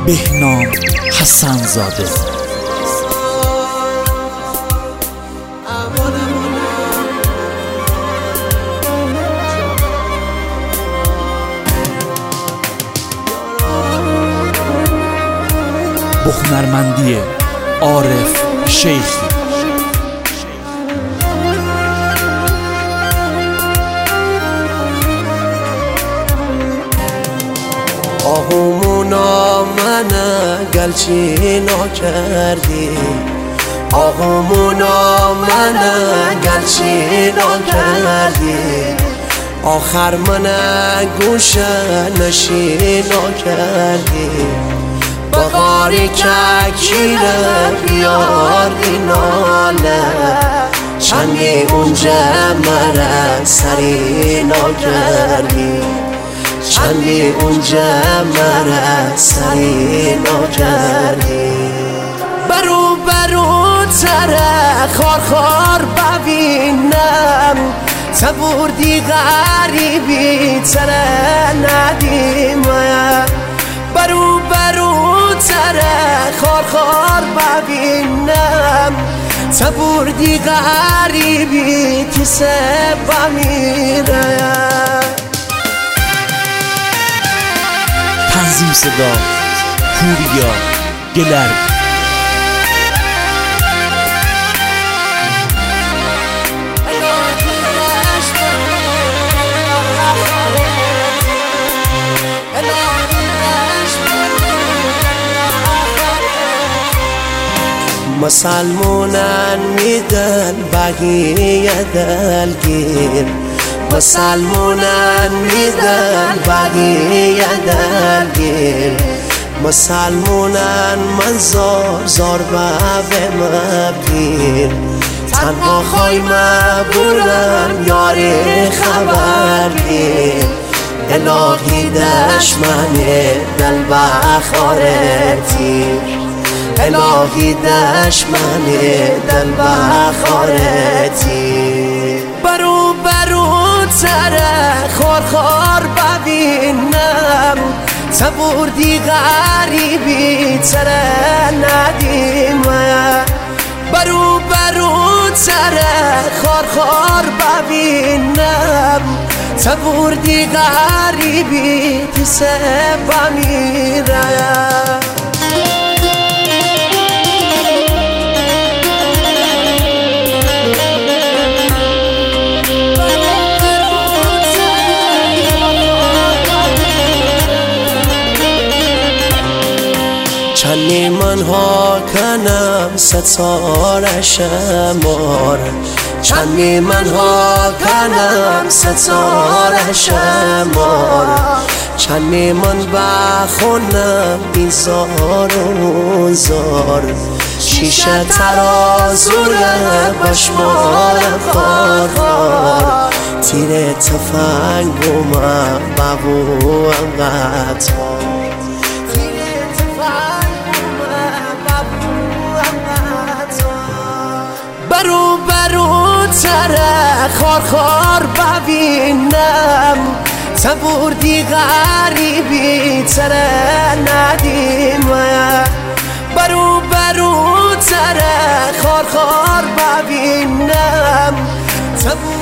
بهنام حسن‌زاده. هنرمندی عارف شیخی. آهومونا منه گلچی نکردی، آهومونا منه گلچی نکردی، آخر منه گوشه نشی نکردی، بغاری که کیره بیاری ناله، چندی اونجا مره سری نکردی، چندی اونجا مره سری نکردی. برو برو تره خار خار ببینم، تبوردی غریبی تره ندیمه، برو برو تره خار خار ببینم، تبوردی غریبی کسه بمیره. تنظیم صدا پوریا گلرد. مسلمونن میدن بقیه دلگیر، مسلمونن میدن بقیه دلگیر، مسلمونن من زار زار به مبگیر، تنها خواهی مبورم یاری خبرگیر، الهی دشمن دل بخارتی، الهی دشمن دل بخارتی. برو برو تره خار خار ببینم، تبوردی غریبی تره ندیمه، برو برو تره خار خار ببینم، تبوردی غریبی کسه بمیره. چندی منها کنم ستاره شمار، چندی منها کنم ستاره شمار، چندی من بخونم این زار و زار، شیشه ترازوره بشمارم خار خار، تیر تفنگم ببوم قطار، برو برو تره خار خار ببینم، تبوردی غریبی تره ندیمه، برو برو تره خار خار ببینم،